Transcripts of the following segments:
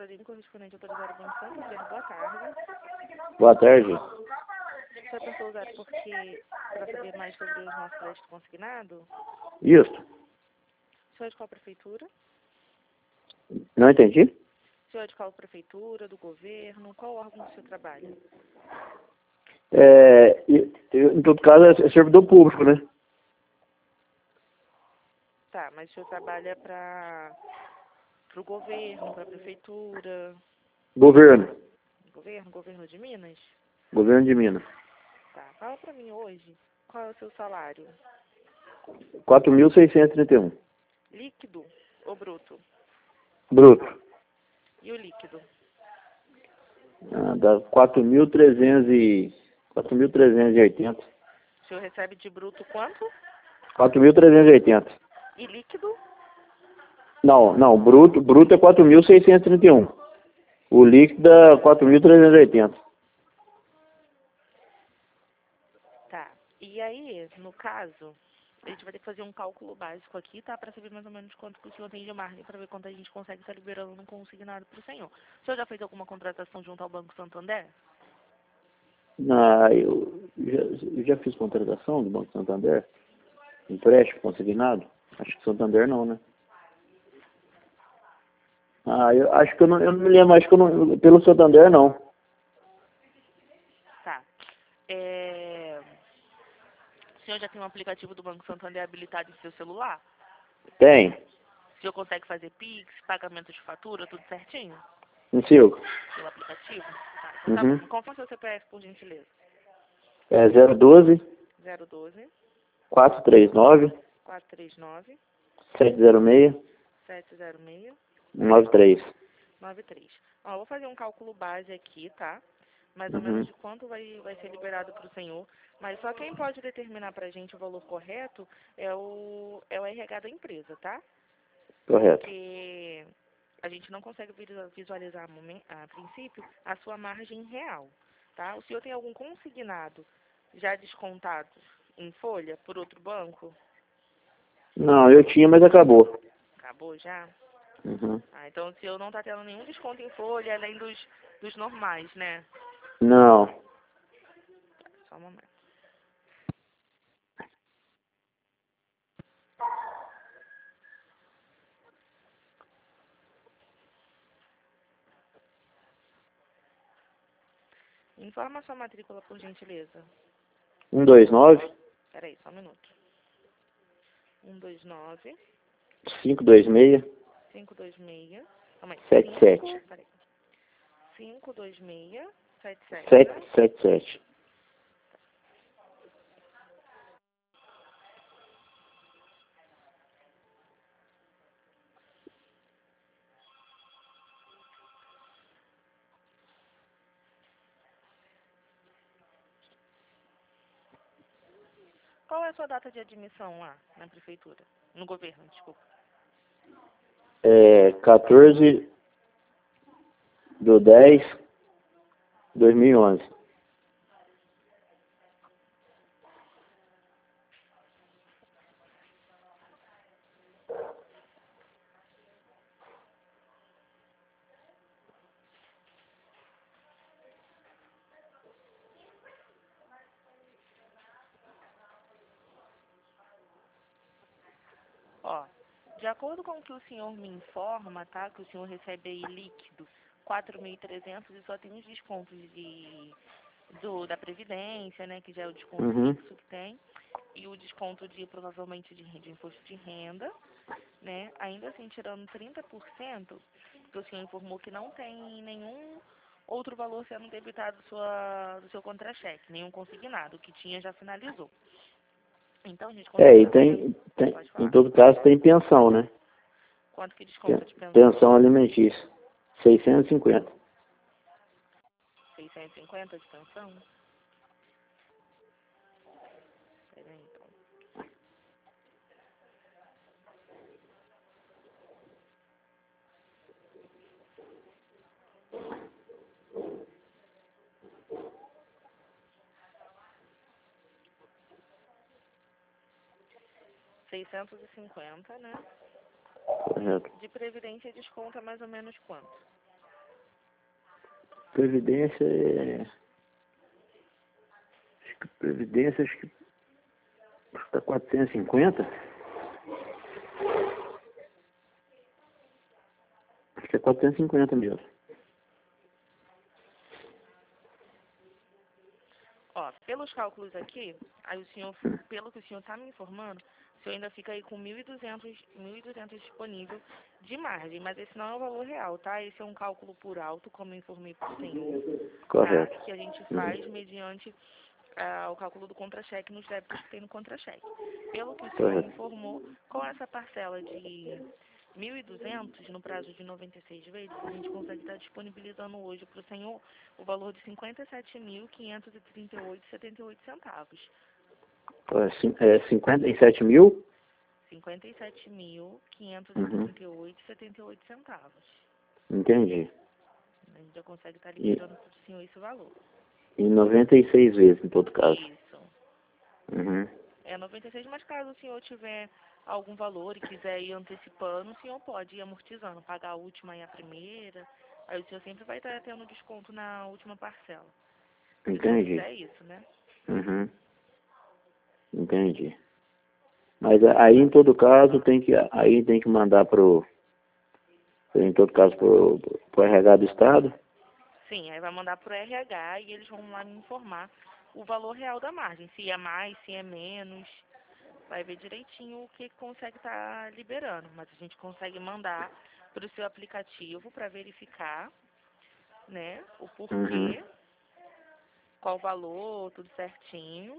Caroline, correspondente autorizado ao Banco Santander. Boa tarde. Boa tarde. O senhor tentou usar porque para saber mais sobre os nossos créditos consignados? Isso. O senhor é de qual prefeitura? Não entendi? O senhor é de qual prefeitura, do governo? Qual órgão do senhor trabalha? Em todo caso, é servidor público, né? Tá, mas o senhor trabalha para o governo, para a prefeitura? Governo. Governo de Minas? Governo de Minas. Tá, fala para mim hoje, qual é o seu salário? 4.631. Líquido ou bruto? Bruto. E o líquido? Dá 4.380. O senhor recebe de bruto quanto? 4.380. E líquido? Não, bruto é 4.631. O líquido é 4.380. Tá. E aí, no caso, a gente vai ter que fazer um cálculo básico aqui, tá? Para saber mais ou menos quanto que o senhor tem de margem, para ver quanto a gente consegue estar liberando no consignado para o senhor. O senhor já fez alguma contratação junto ao Banco Santander? Eu já fiz contratação do Banco Santander. Empréstimo consignado. Acho que Santander não, né? Eu acho que eu não me lembro, acho que eu não, pelo Santander não. Tá. O senhor já tem um aplicativo do Banco Santander habilitado em seu celular? Tem. O senhor consegue fazer Pix, pagamento de fatura, tudo certinho? Consigo. Pelo aplicativo? Tá, então tá bom. Qual foi o seu CPF, por gentileza? É 012 012 439 439 706 706 93. 93. Ó, eu vou fazer um cálculo base aqui, tá? Mais ou menos de quanto vai ser liberado para o senhor. Mas só quem pode determinar para a gente o valor correto é o RH da empresa, tá? Correto. Porque a gente não consegue visualizar a princípio a sua margem real, tá? O senhor tem algum consignado já descontado em folha por outro banco? Não, eu tinha, mas acabou. Acabou já? Uhum. Então o senhor não está tendo nenhum desconto em folha, além dos normais, né? Não. Só um momento. Informa a sua matrícula, por gentileza. 129 Peraí, só um minuto. 129 526 526. Calma aí. 77 Peraí. 526 77. 777. Qual é a sua data de admissão lá na prefeitura? No governo, desculpa. 14/10/2011. Ó, de acordo com o que o senhor me informa, tá? Que o senhor recebe aí líquido 4.300 e só tem os descontos da Previdência, né? Que já é o desconto fixo que tem. E o desconto provavelmente de imposto de renda, né? Ainda assim, tirando 30%, que o senhor informou que não tem nenhum outro valor sendo debitado do seu contra-cheque, nenhum consignado. O que tinha já finalizou. Então, a gente E consegue... Pode em falar. todo caso tem pensão, né? Quanto que desconta de pensão? Pensão alimentícia. 650. 650 de pensão? Peraí, então. R$ 650, né? Correto. De previdência desconta mais ou menos quanto? Previdência é... Acho que Previdência, acho que tá 450. Acho que é 450 mesmo. Ó, pelos cálculos aqui, aí o senhor, pelo que o senhor está me informando, o senhor ainda fica aí com 1.200 disponível de margem, mas esse não é o valor real, tá? Esse é um cálculo por alto, como eu informei para o senhor, Correto. tá? Que a gente faz mediante o cálculo do contra-cheque nos débitos que tem no contra-cheque. Pelo que o senhor me informou, com essa parcela de 1.200 no prazo de 96 vezes, a gente consegue estar disponibilizando hoje para o senhor o valor de 57.538,78 centavos. É 57 mil? 57.538,78 centavos. Entendi. A gente já consegue estar liberando para o senhor esse valor. Em 96 vezes, em todo caso. Isso. Uhum. É 96, mas caso o senhor tiver algum valor e quiser ir antecipando, o senhor pode ir amortizando, pagar a última e a primeira. Aí o senhor sempre vai estar tendo desconto na última parcela. Se o senhor Entendi. quiser isso, né? Uhum. Entendi. Mas aí em todo caso tem que mandar em todo caso pro RH do estado. Sim, aí vai mandar pro RH e eles vão lá me informar o valor real da margem, se é mais, se é menos. Vai ver direitinho o que consegue estar liberando, mas a gente consegue mandar para o seu aplicativo para verificar, né, o porquê, Uhum. qual o valor, tudo certinho.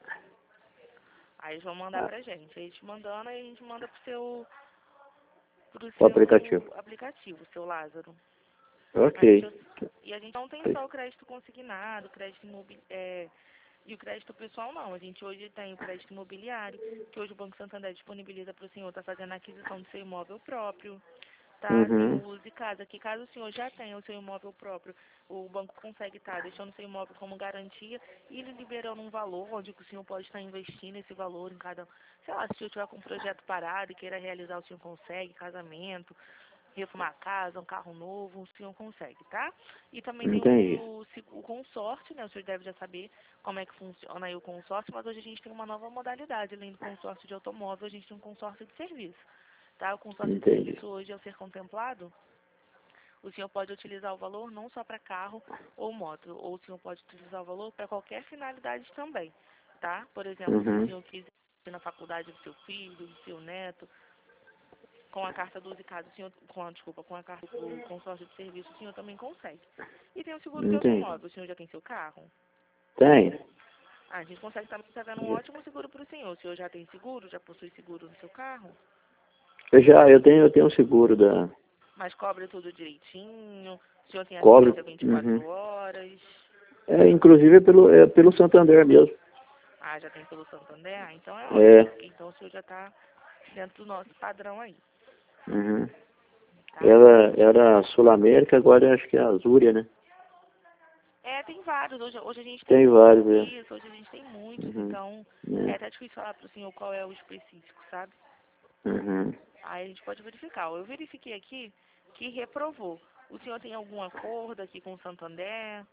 Aí eles vão mandar pra gente. Aí a gente mandando, aí a gente manda pro O seu aplicativo. aplicativo, seu Lázaro. Ok. E a gente não tem só o crédito consignado, crédito e o crédito pessoal não. A gente hoje tem o crédito imobiliário, que hoje o Banco Santander disponibiliza para o senhor estar fazendo a aquisição do seu imóvel próprio. Tá, Uhum. senhor use casa, que caso o senhor já tenha o seu imóvel próprio, o banco consegue estar deixando o seu imóvel como garantia e ele liberando um valor onde o senhor pode estar investindo esse valor em cada, sei lá, se o senhor tiver com um projeto parado e queira realizar, o senhor consegue, casamento, reformar a casa, um carro novo, o senhor consegue, tá? E também tem Entendi. o consórcio, né? O senhor deve já saber como é que funciona aí o consórcio, mas hoje a gente tem uma nova modalidade, além do consórcio de automóvel, a gente tem um consórcio de serviço. Tá? O consórcio de Entendi. serviço hoje, ao ser contemplado, o senhor pode utilizar o valor não só para carro ou moto, ou o senhor pode utilizar o valor para qualquer finalidade também, tá? Por exemplo, se o Uhum. senhor quiser ir na faculdade do seu filho, do seu neto, com a carta do Zicado, o senhor, com a carta do consórcio de serviço, o senhor também consegue. E tem o seguro de Entendi. automóvel, o senhor já tem seu carro? Tem. A gente consegue também estar dando um ótimo seguro para o senhor. O senhor já tem seguro? Já possui seguro no seu carro? Eu tenho um seguro da... Mas cobre tudo direitinho? O senhor tem Cobre. assistência 24 Uhum. horas? Inclusive pelo Santander mesmo. Ah, já tem pelo Santander? Ah, então é É. ótimo, porque então o senhor já está dentro do nosso padrão aí, Uhum. tá? Ela era Sul América, agora eu acho que é a Azúria, né? É, tem vários. Hoje a gente tem Tem vários, é. isso, hoje a gente tem muitos, Uhum. então é É. até difícil falar para o senhor qual é o específico, sabe? Uhum. Aí a gente pode verificar. Eu verifiquei aqui que reprovou. O senhor tem algum acordo aqui com o Santander?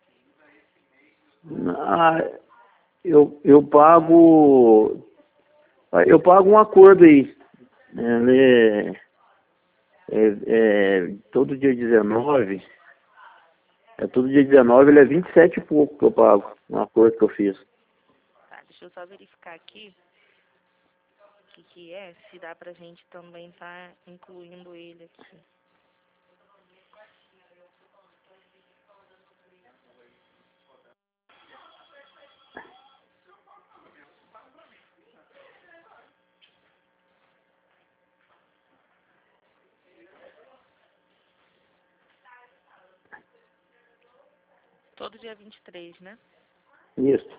Ah, eu pago... Eu pago um acordo aí. Todo dia 19. Todo dia 19, ele é 27 e pouco que eu pago. Um acordo que eu fiz. Tá, deixa eu só verificar aqui o que é, se dá pra gente também tá incluindo ele aqui. Todo dia 23, né? Isso.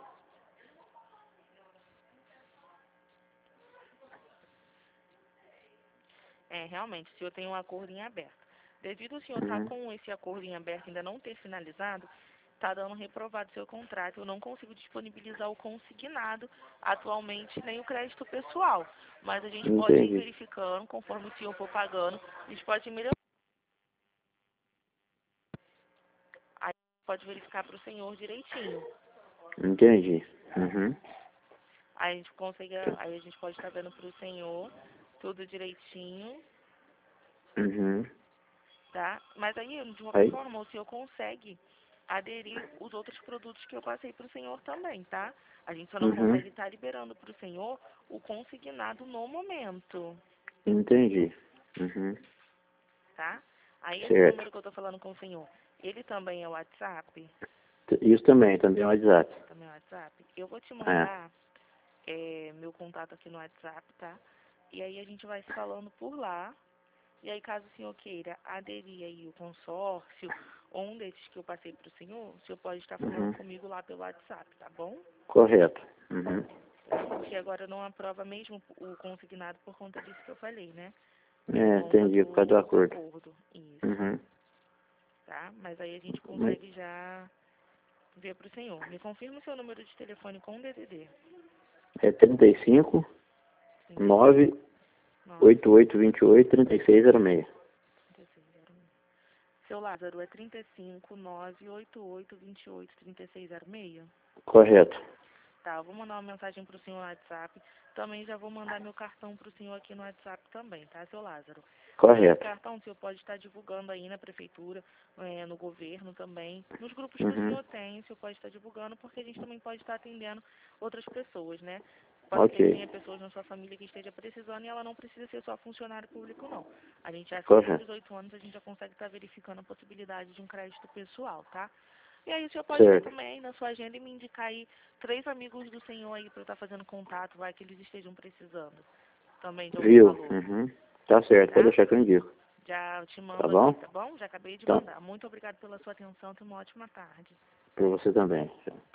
É, realmente, o senhor tem um acordo em aberto. Devido ao senhor estar Uhum. com esse acordo em aberto e ainda não ter finalizado, está dando reprovado seu contrato. Eu não consigo disponibilizar o consignado atualmente, nem o crédito pessoal. Mas a gente pode ir Entendi. verificando, conforme o senhor for pagando, a gente pode ir melhorando. Aí pode verificar para o senhor direitinho. Entendi. Uhum. Aí a gente consegue, aí a gente pode estar vendo para o senhor tudo direitinho, Uhum. tá? Mas aí, de qualquer Aí. forma, o senhor consegue aderir os outros produtos que eu passei para o senhor também, tá? A gente só não Uhum. consegue estar liberando para o senhor o consignado no momento, Entendi. Uhum. tá? Aí esse Certo. número que eu tô falando com o senhor, ele também é o WhatsApp? Isso também é o WhatsApp. Também é o WhatsApp? Eu vou te É. mandar meu contato aqui no WhatsApp, tá? E aí a gente vai se falando por lá. E aí, caso o senhor queira aderir aí o consórcio ou um desses que eu passei para o senhor pode estar falando Uhum. comigo lá pelo WhatsApp, tá bom? Correto. Uhum. Tá? Porque agora não aprova mesmo o consignado por conta disso que eu falei, né? Por É, conta entendi, por causa do do acordo. acordo. Isso, Uhum. tá? Mas aí a gente Mas consegue já ver para o senhor. Me confirma o seu número de telefone com o DDD. é 35 9 8828 3606. 3606. Seu Lázaro, é 35 988 28 3606? Correto. Tá, eu vou mandar uma mensagem pro senhor no WhatsApp. Também já vou mandar meu cartão pro senhor aqui no WhatsApp também, tá, seu Lázaro? Esse Correto. cartão o senhor pode estar divulgando aí na prefeitura, no governo também. Nos grupos que o Uhum. senhor tem, o senhor pode estar divulgando, porque a gente também pode estar atendendo outras pessoas, né? Pode ser que Ok. tenha pessoas na sua família que esteja precisando e ela não precisa ser só funcionário público, não. A gente, acima de Correto. 18 anos, a gente já consegue estar verificando a possibilidade de um crédito pessoal, tá? E aí o senhor pode ver Certo. também aí na sua agenda e me indicar aí 3 amigos do senhor aí para eu estar fazendo contato, vai que eles estejam precisando também de algum Viu? valor, Uhum. Tá certo, pode tá? deixar que eu indico. Já te Tá mando bom? aqui, tá bom? Já acabei de Então, mandar. Muito obrigada pela sua atenção, tenha uma ótima tarde. pra você também.